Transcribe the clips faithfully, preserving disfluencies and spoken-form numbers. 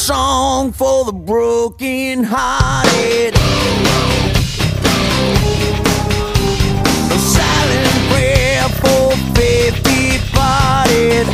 song for the broken hearted, a silent prayer for faith departed.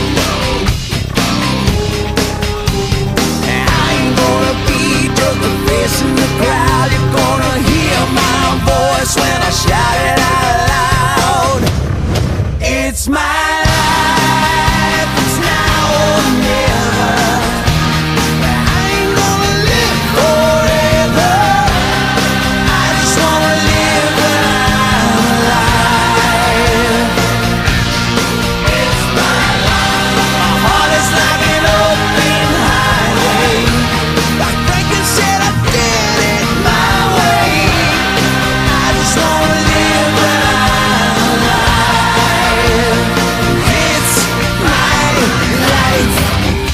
I ain't gonna be just a face in the crowd. You're gonna hear my voice when I shout it out loud. It's my life, it's now or never. I ain't gonna live forever. I just wanna live when I'm alive. It's my life. My heart is like an open highway. Like Franklin said, I did it my way. I just wanna live when I'm alive. It's my life.